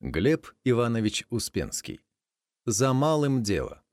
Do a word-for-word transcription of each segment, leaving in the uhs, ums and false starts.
Глеб Иванович Успенский. За малым дело.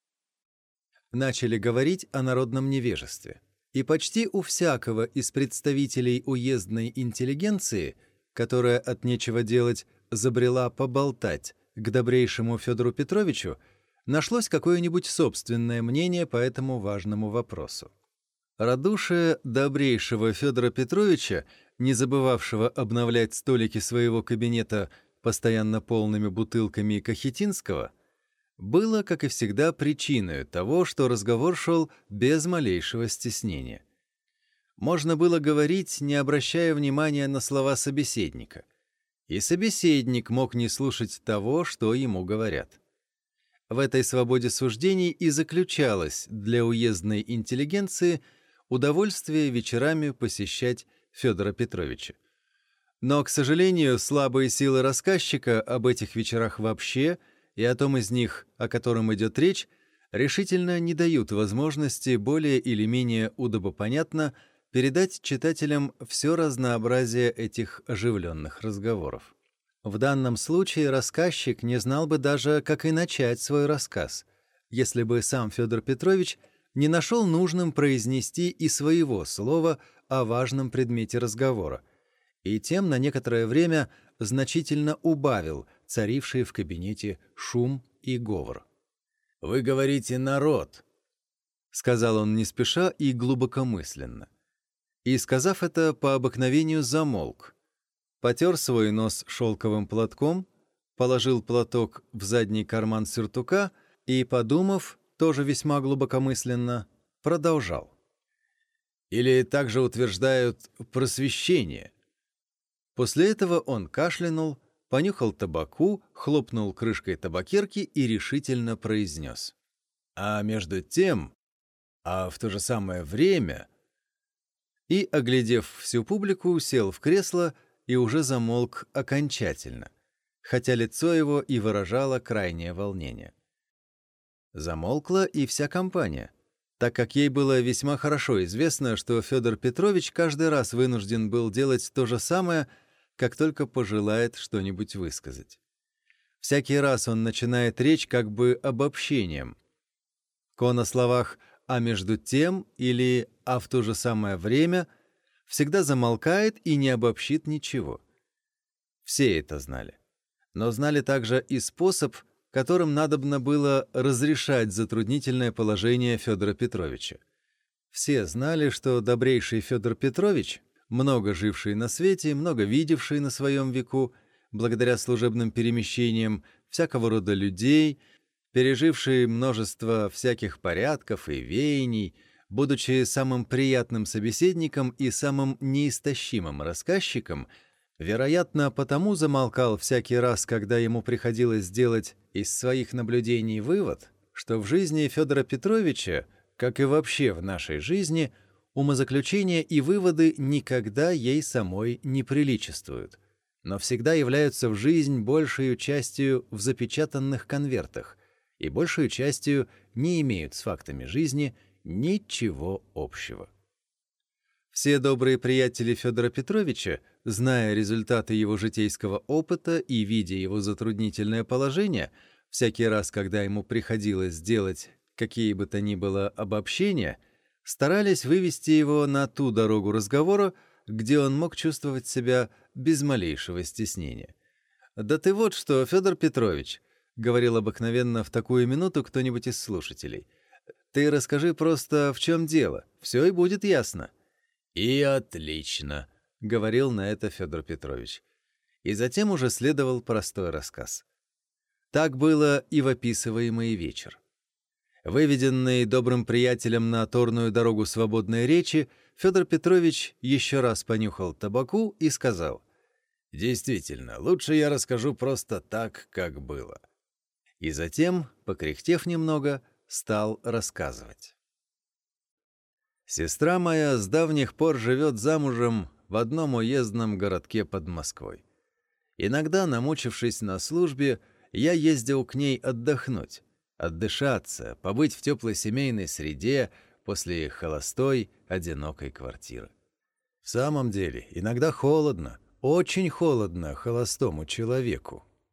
Начали говорить о народном невежестве. И почти у всякого из представителей уездной интеллигенции, которая от нечего делать забрела поболтать к добрейшему Федору Петровичу, нашлось какое-нибудь собственное мнение по этому важному вопросу. Радушие добрейшего Федора Петровича, не забывавшего обновлять столики своего кабинета постоянно полными бутылками Кахетинского, было, как и всегда, причиной того, что разговор шел без малейшего стеснения. Можно было говорить, не обращая внимания на слова собеседника. И собеседник мог не слушать того, что ему говорят. В этой свободе суждений и заключалось для уездной интеллигенции удовольствие вечерами посещать Федора Петровича. Но, к сожалению, слабые силы рассказчика об этих вечерах вообще и о том из них, о котором идет речь, решительно не дают возможности более или менее удобопонятно передать читателям все разнообразие этих оживленных разговоров. В данном случае рассказчик не знал бы даже, как и начать свой рассказ, если бы сам Федор Петрович не нашел нужным произнести и своего слова о важном предмете разговора, и тем на некоторое время значительно убавил царивший в кабинете шум и говор. «Вы говорите «народ», — сказал он не спеша и глубокомысленно. И, сказав это, по обыкновению замолк, потер свой нос шелковым платком, положил платок в задний карман сюртука и, подумав, тоже весьма глубокомысленно, продолжал. «Или также утверждают просвещение». После этого он кашлянул, понюхал табаку, хлопнул крышкой табакерки и решительно произнес. «А между тем, а в то же самое время...» И, оглядев всю публику, сел в кресло и уже замолк окончательно, хотя лицо его и выражало крайнее волнение. Замолкла и вся компания, так как ей было весьма хорошо известно, что Федор Петрович каждый раз вынужден был делать то же самое, как только пожелает что-нибудь высказать. Всякий раз он начинает речь как бы обобщением. Ко на словах «а между тем» или «а в то же самое время» всегда замолкает и не обобщит ничего. Все это знали. Но знали также и способ, которым надобно было разрешать затруднительное положение Федора Петровича. Все знали, что добрейший Федор Петрович, много живший на свете, много видевший на своем веку, благодаря служебным перемещениям всякого рода людей, переживший множество всяких порядков и веяний, будучи самым приятным собеседником и самым неистощимым рассказчиком, вероятно, потому замолкал всякий раз, когда ему приходилось сделать из своих наблюдений вывод, что в жизни Федора Петровича, как и вообще в нашей жизни, умозаключения и выводы никогда ей самой не приличествуют, но всегда являются в жизнь большей частью в запечатанных конвертах и большей частью не имеют с фактами жизни ничего общего. Все добрые приятели Федора Петровича, зная результаты его житейского опыта и видя его затруднительное положение, всякий раз, когда ему приходилось сделать какие бы то ни было обобщения, старались вывести его на ту дорогу разговора, где он мог чувствовать себя без малейшего стеснения. «Да ты вот что, Федор Петрович», — говорил обыкновенно в такую минуту кто-нибудь из слушателей, — «ты расскажи просто, в чем дело, все и будет ясно». «И отлично», — говорил на это Федор Петрович. И затем уже следовал простой рассказ. Так было и в описываемый вечер. Выведенный добрым приятелем на торную дорогу свободной речи, Федор Петрович еще раз понюхал табаку и сказал: «Действительно, лучше я расскажу просто так, как было». И затем, покряхтев немного, стал рассказывать. «Сестра моя с давних пор живет замужем в одном уездном городке под Москвой. Иногда, намучившись на службе, я ездил к ней отдохнуть, отдышаться, побыть в теплой семейной среде после холостой, одинокой квартиры. В самом деле, иногда холодно, очень холодно холостому человеку,